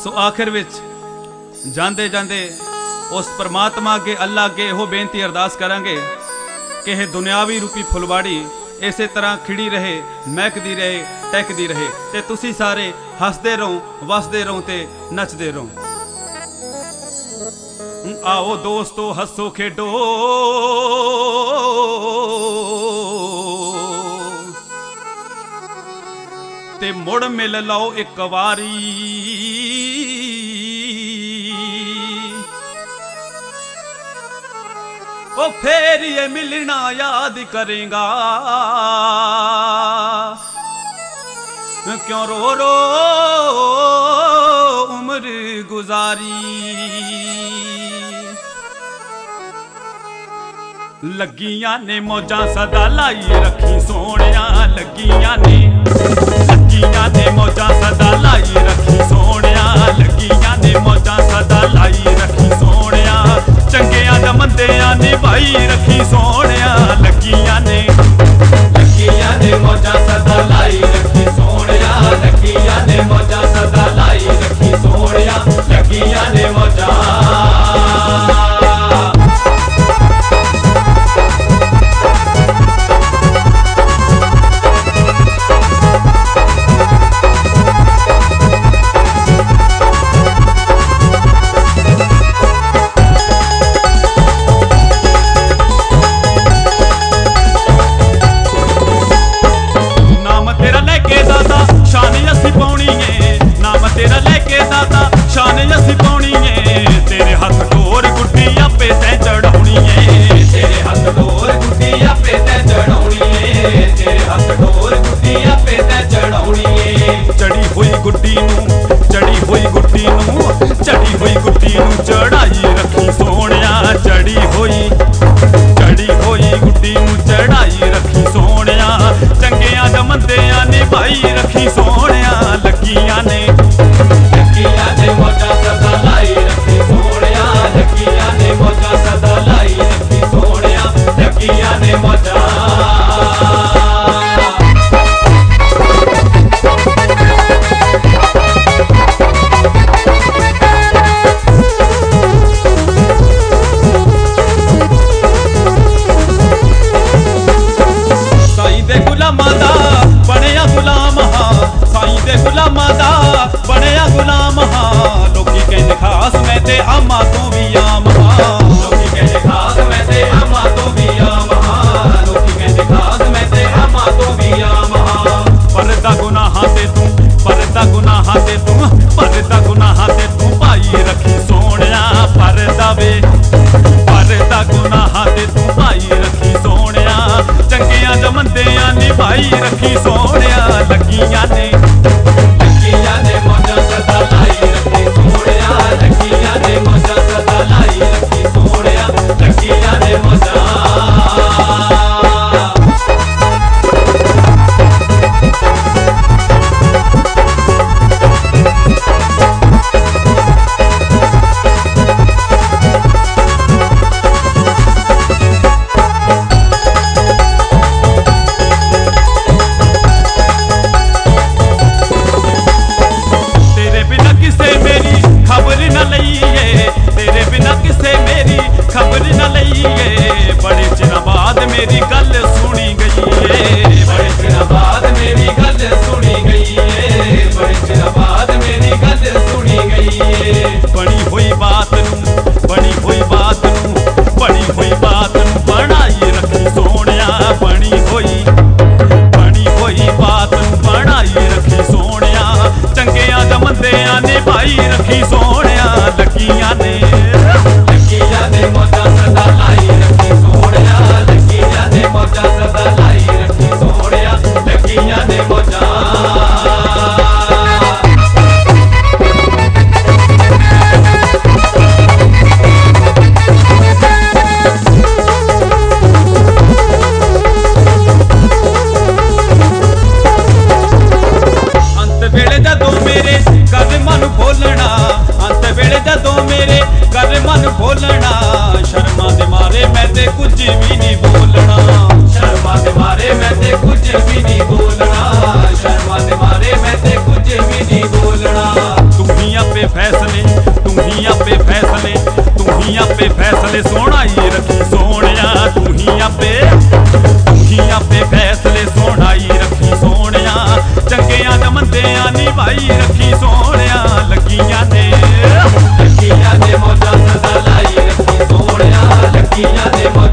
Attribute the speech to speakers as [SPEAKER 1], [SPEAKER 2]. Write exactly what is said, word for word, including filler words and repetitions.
[SPEAKER 1] सो आखिर विच जाते जाते उस परमात्मा अगे अल्लाह अगे यहो बेनती अरदास करांगे कि यह दुनियावी रूपी फुलवाड़ी इस तरह खिड़ी रहे, महकदी रहे, टहकदी रहे ते तुसी सारे हसदे रहो, वसदे रहो ते नचदे रहो। आओ दोस्तों हसो खेडो ते मुड़ मिल लो एक वारी, ओ फेर ये मिलना याद करेगा क्यों रो रो उम्र गुजारी। लगियां ने मौजा सदा लाई रखी सोनिया, लगियां ने लगियां ने मौजा सदा लाई रखी सोनिया, लगियां ने मौजा सदा लाई रखी सोनिया, चंगियां दा मंदियां निभाई रखी सोनिया। लगियां ने लगियां ने मौजा सदा लाई रखी सोनिया, लगियां ने मौजा सदा लाई रखी सोनिया, लगियां ने मौजा। फैसले, तू ही आपे फैसले, तू ही आपे फैसले सोना ही रखी सोनिया, तू ही आपे तू ही आपे फैसले सोना ही रखी सोनिया, चंगियां च मंदियां निभाई रखी सोनिया, लगियां ने लगियां ने मौजां सदा लाई रखी सोनिया, लगियां ने